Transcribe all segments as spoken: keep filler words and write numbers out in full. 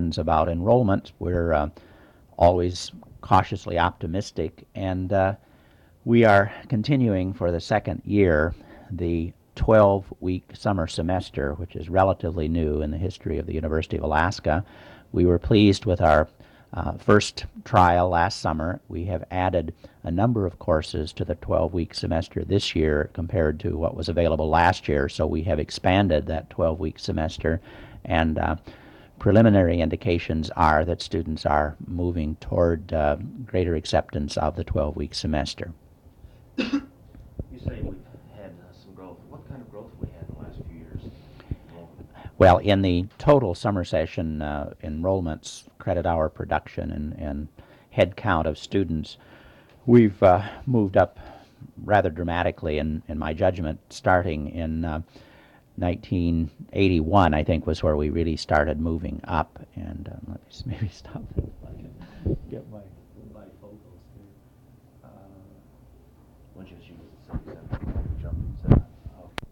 students about enrollment. We're uh, always cautiously optimistic, and uh, we are continuing for the second year the twelve-week summer semester, which is relatively new in the history of the University of Alaska. We were pleased with our uh, first trial last summer. We have added a number of courses to the twelve-week semester this year compared to what was available last year, so we have expanded that twelve-week semester, and uh, preliminary indications are that students are moving toward uh, greater acceptance of the twelve-week semester. You say we've had uh, some growth. What kind of growth have we had in the last few years? Well, in the total summer session uh, enrollments, credit hour production, and, and head count of students, we've uh, moved up rather dramatically, in, in my judgment, starting in uh, nineteen eighty-one, I think, was where we really started moving up. And uh, let me s- maybe stop this if I can get my bifocals here. Uh, Once you shoot it at seventy-seven, jump to seven. okay.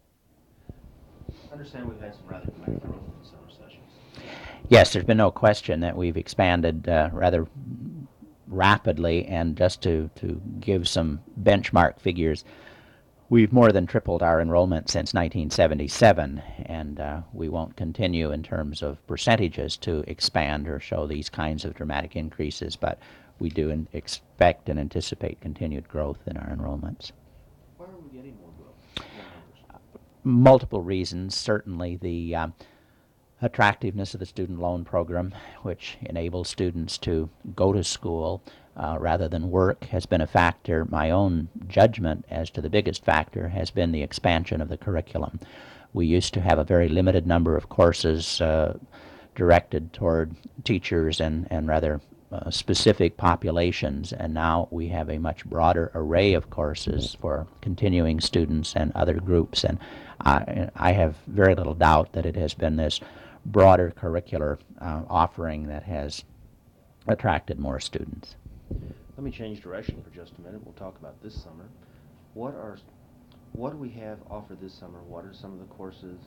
I understand we've had some rather dramatic growth in the summer sessions. Yes, there's been no question that we've expanded uh, rather rapidly, and just to, to give some benchmark figures, we've more than tripled our enrollment since nineteen seventy-seven, and uh, we won't continue in terms of percentages to expand or show these kinds of dramatic increases, but we do in expect and anticipate continued growth in our enrollments. Why are we getting more growth? More numbers? Multiple reasons. Certainly the um, attractiveness of the student loan program, which enables students to go to school uh, rather than work, has been a factor. My own judgment as to the biggest factor has been the expansion of the curriculum. We used to have a very limited number of courses uh, directed toward teachers and, and rather uh, specific populations, and now we have a much broader array of courses for continuing students and other groups, and I, I have very little doubt that it has been this broader curricular uh, offering that has attracted more students. Let me change direction for just a minute. We'll talk about this summer. What are what do we have offered this summer? What are some of the courses,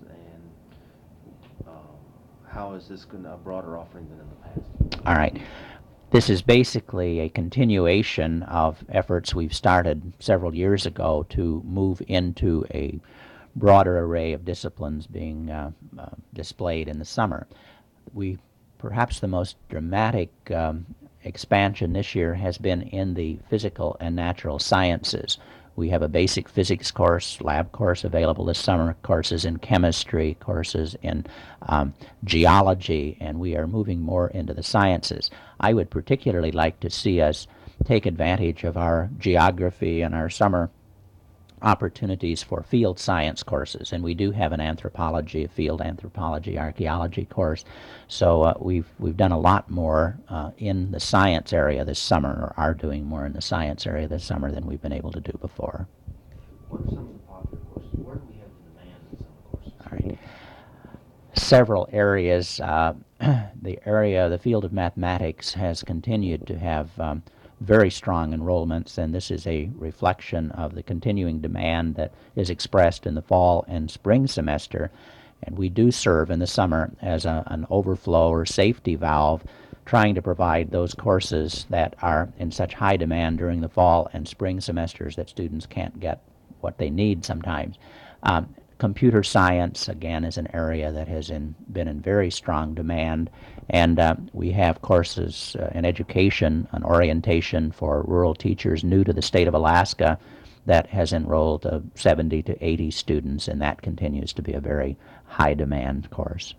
and um, how is this going to a broader offering than in the past? All right. This is basically a continuation of efforts we've started several years ago to move into a broader array of disciplines being uh, uh, displayed in the summer. We perhaps the most dramatic um, expansion this year has been in the physical and natural sciences. We have a basic physics course, lab course available this summer, courses in chemistry, courses in um, geology, and we are moving more into the sciences. I would particularly like to see us take advantage of our geography and our summer opportunities for field science courses, and we do have an anthropology, a field anthropology, archaeology course. So uh, we've we've done a lot more uh, in the science area this summer, or are doing more in the science area this summer than we've been able to do before. What are some of the popular courses? Where do we have the demand in some of the courses? All right. Several areas. Uh, the area, the field of mathematics has continued to have um, very strong enrollments, and this is a reflection of the continuing demand that is expressed in the fall and spring semester. And we do serve in the summer as a, an overflow or safety valve, trying to provide those courses that are in such high demand during the fall and spring semesters that students can't get what they need sometimes. Um, Computer science, again, is an area that has in, been in very strong demand, and uh, we have courses uh, in education, an orientation for rural teachers new to the state of Alaska that has enrolled uh, seventy to eighty students, and that continues to be a very high demand course.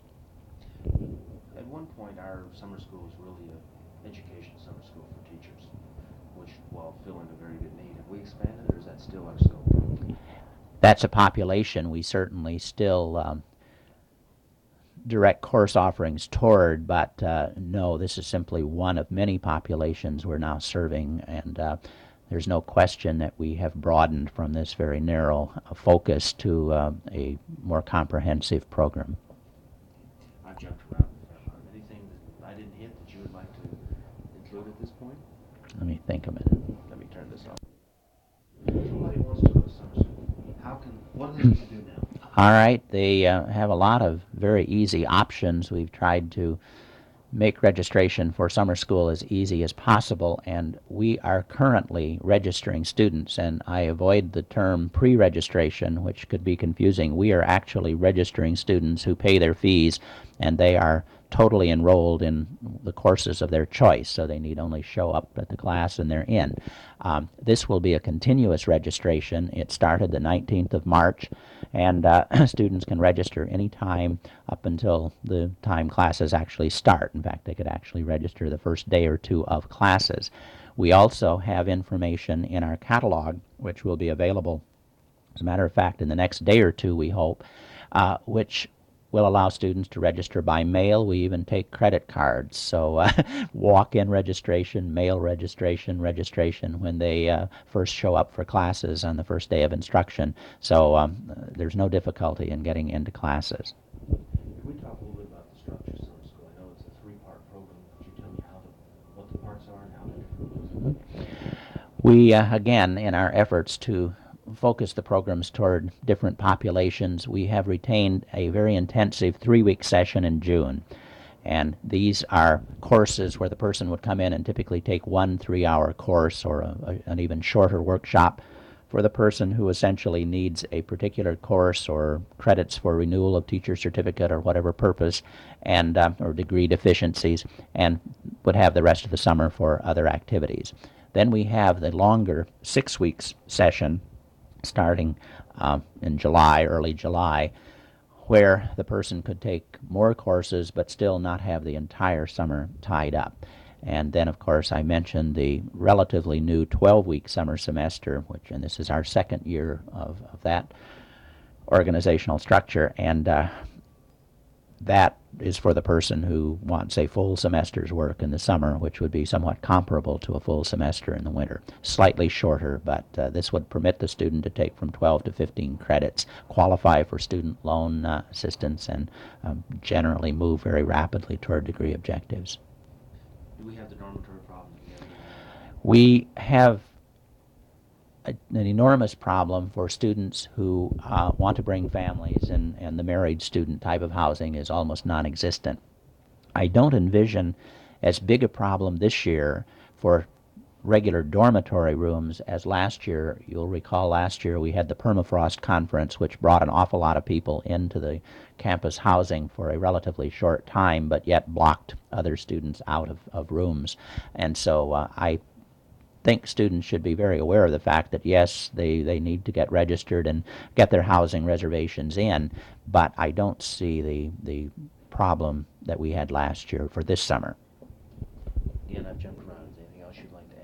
At one point, our summer school was really an education summer school for teachers, which, while filling a very good need, have we expanded, or is that still our scope? That's a population we certainly still um, direct course offerings toward, but uh, no, this is simply one of many populations we're now serving, and uh, there's no question that we have broadened from this very narrow uh, focus to uh, a more comprehensive program. I've jumped around. Anything that I didn't hit that you would like to include at this point? Let me think a minute. Let me turn this off. Somebody wants to go to summer school. How can, what do they need to do now? All right, they uh, have a lot of very easy options. We've tried to make registration for summer school as easy as possible, and we are currently registering students, and I avoid the term pre-registration, which could be confusing. We are actually registering students who pay their fees, and they are totally enrolled in the courses of their choice, so they need only show up at the class and they're in. Um, this will be a continuous registration. It started the nineteenth of March, and uh, students can register anytime up until the time classes actually start. In fact, they could actually register the first day or two of classes. We also have information in our catalog, which will be available, as a matter of fact, in the next day or two, we hope, uh, which will allow students to register by mail. We even take credit cards. So uh, walk-in registration, mail registration, registration when they uh, first show up for classes on the first day of instruction. So um, uh, there's no difficulty in getting into classes. Can we talk a little bit about the structure of summer school? I know it's a three-part program. Could you tell me how the, what the parts are and how they're different? We, uh, again, in our efforts to focus the programs toward different populations, we have retained a very intensive three-week session in June. And these are courses where the person would come in and typically take one three-hour course or a, a, an even shorter workshop for the person who essentially needs a particular course or credits for renewal of teacher certificate or whatever purpose, and uh, or degree deficiencies, and would have the rest of the summer for other activities. Then we have the longer six weeks session starting uh, in July, early July, where the person could take more courses but still not have the entire summer tied up. And then, of course, I mentioned the relatively new twelve-week summer semester, which, and this is our second year of, of that organizational structure, and uh, that is for the person who wants a full semester's work in the summer, which would be somewhat comparable to a full semester in the winter. Slightly shorter, but uh, this would permit the student to take from twelve to fifteen credits, qualify for student loan uh, assistance, and um, generally move very rapidly toward degree objectives. Do we have the dormitory problem? We have a, an enormous problem for students who uh, want to bring families, and, and the married student type of housing is almost non-existent. I don't envision as big a problem this year for regular dormitory rooms as last year. You'll recall last year we had the permafrost conference, which brought an awful lot of people into the campus housing for a relatively short time, but yet blocked other students out of, of rooms. And so uh, I think students should be very aware of the fact that, yes, they, they need to get registered and get their housing reservations in, but I don't see the, the problem that we had last year for this summer. Again, I've jumped around. Is there anything else you'd like to